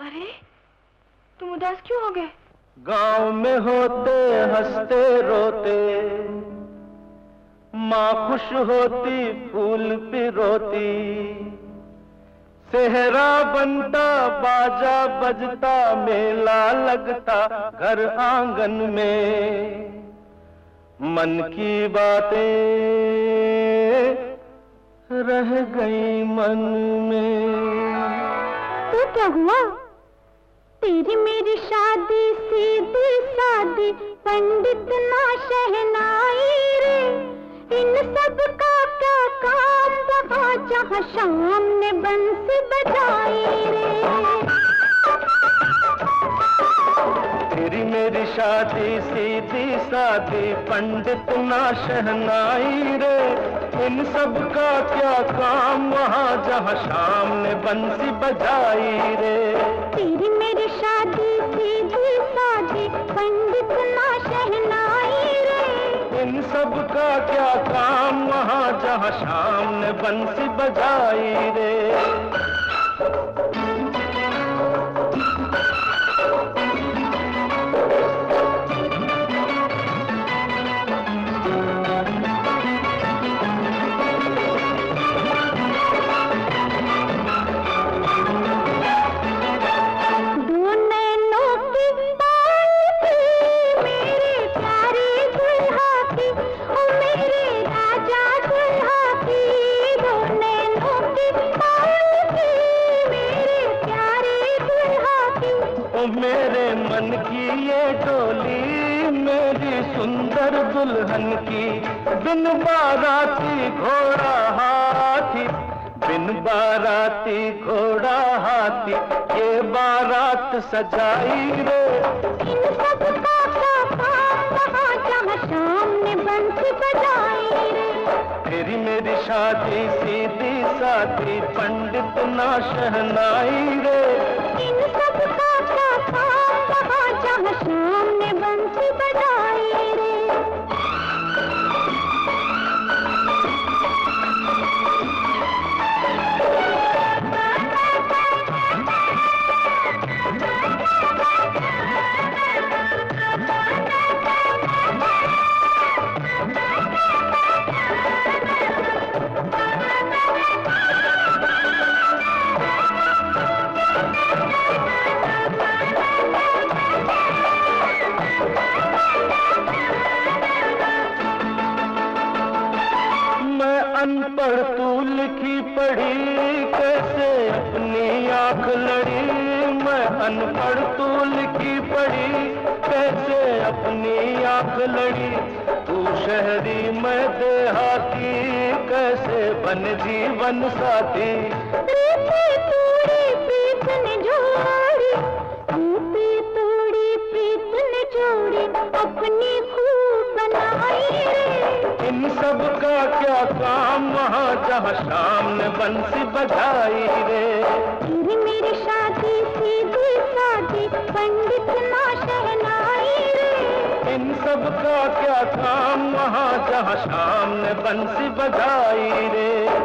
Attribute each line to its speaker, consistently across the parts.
Speaker 1: अरे तुम उदास क्यों हो गए?
Speaker 2: गांव में होते हंसते रोते, माँ खुश होती फूल पिरोती, सेहरा बनता बाजा बजता, मेला लगता घर आंगन में। मन की बातें रह गई मन में।
Speaker 3: तो क्या हुआ? तेरी मेरी शादी सीधी सादी, पंडित ना शहनाई रे। इन सब का क्या काम वहाँ जहाँ शाम ने बंसी बजाई रे।
Speaker 2: तेरी मेरी शादी सीधी सादी, पंडित ना शहनाई रे। इन सब का क्या काम वहाँ जहाँ शाम ने बंसी बजाई रे।
Speaker 3: तेरी मेरी शादी सीधी सादी, पंडित ना शहनाई रे।
Speaker 2: इन सब का क्या काम वहाँ जहाँ शाम ने बंसी बजाई रे। मेरे मन की ये डोली मेरी सुंदर दुल्हन की, बिन बाराती घोड़ा हाथी, बिन बाराती घोड़ा हाथी, ये बारात सजाई रे।
Speaker 3: इन सब का क्या काम वहाँ जहाँ शाम ने बंसी बजाई रे।
Speaker 2: तेरी मेरी शादी सीधी सादी, पंडित ना शहनाई रे।
Speaker 3: इन सब का क्या काम वहाँ जहाँ शाम ने बंसी बजाई रे।
Speaker 2: अनपढ़ तू लिखी पढ़ी, कैसे अपनी आंख लड़ी। मैं अनपढ़ तू लिखी पढ़ी, कैसे अपनी आंख लड़ी। तू शहरी मैं देहाती, कैसे बन जीवन साथी।
Speaker 3: प्रीति तोड़ी प्रीत ने जोड़ी, प्रीति तोड़ी प्रीत ने जोड़ी, अपनी खूब बनाई रे।
Speaker 2: इन सब का क्या काम वहाँ जहाँ शाम ने बंसी बजाई रे।
Speaker 3: तेरी मेरी शादी सीधी सादी, पंडित ना शहनाई रे।
Speaker 2: इन सब का क्या काम वहाँ जहाँ शाम ने बंसी बजाई रे।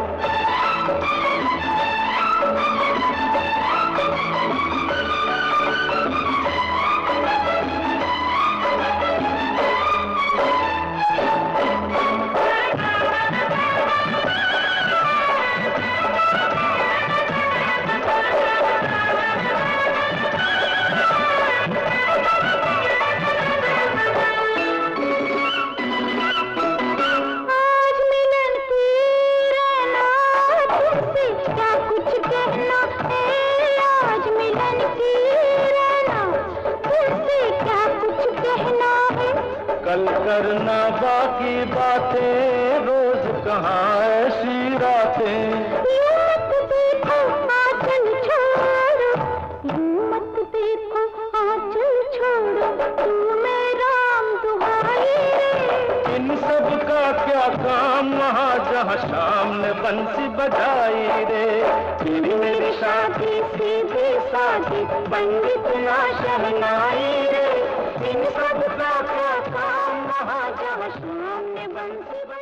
Speaker 2: कल करना बाकी बातें, रोज कहाँ ऐसी रातें।
Speaker 3: मत देखो आंचल छोड़ो, मत देखो आंचल छोड़ो, तू मैं राम दुहाई रे।
Speaker 2: इन सब का क्या काम वहाँ जहाँ शाम ने बंसी बजाई रे।
Speaker 3: तेरी मेरी शादी सीधी सादी, पंडित ना शहनाई रे। इन सब का क्या काम वहाँ जहाँ शाम ने बंसी